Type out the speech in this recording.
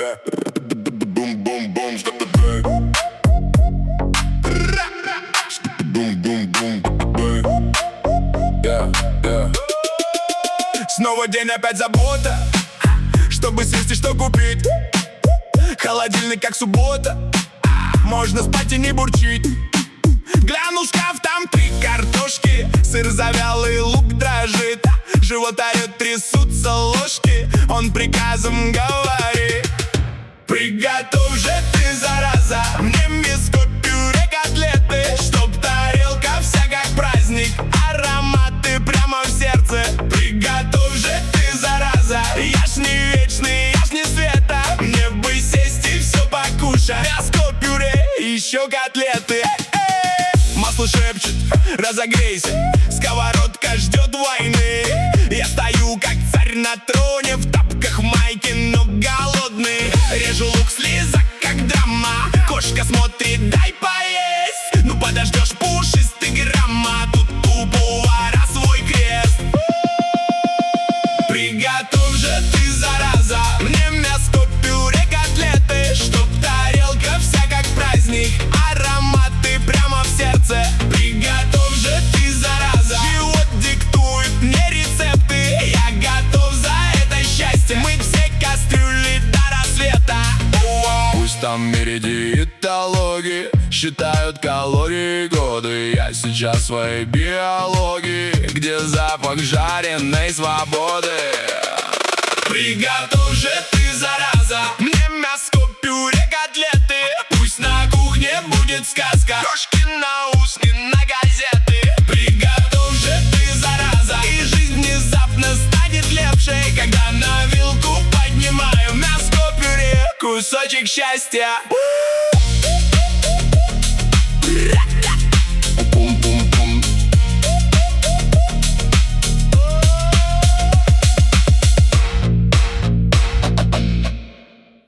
Снова день, опять забота, чтобы съесть и что купить. Холодильник как суббота, можно спать и не бурчить. Гляну в шкаф, там 3 картошки, сыр завялый, лук дрожит, живот орет, трясутся ложки. Он приказом говорит: приготовь же ты, зараза, мне миску пюре, котлеты, чтоб тарелка вся как праздник, ароматы прямо в сердце. Приготовь же ты, зараза, я ж не вечный, я ж не света, мне бы сесть и все покушать. Мяско, пюре, еще котлеты. Масло шепчет: разогрейся, сковородка ждет войны. Я стою как царь на троне, в тапках, майке, но голодный. Режу лук, слеза как драма, кошка смотрит, дай поесть. Ну подождешь, пушистый грамма, тут у повара свой крест. Приготовь же ты, зараза, мне мяско, пюре, котлеты, чтоб тарелка вся как праздник, ароматы прямо в сердце. Приготовь же ты, зараза, живот диктует мне рецепты. Я готов за это счастье, мыть все кастрюли до рассвета. Пусть там в диетологи считают калории годы, я сейчас в своей биологии, где запах жареной свободы. Приготовь же ты, зараза, мне мяско, пюре, котлеты, пусть на кухне будет сказка, крошки на ус и на газеты. Приготовь же ты, зараза, и жизнь внезапно станет лепшей, когда на вилку поднимаю мяско, пюре, кусочек счастья.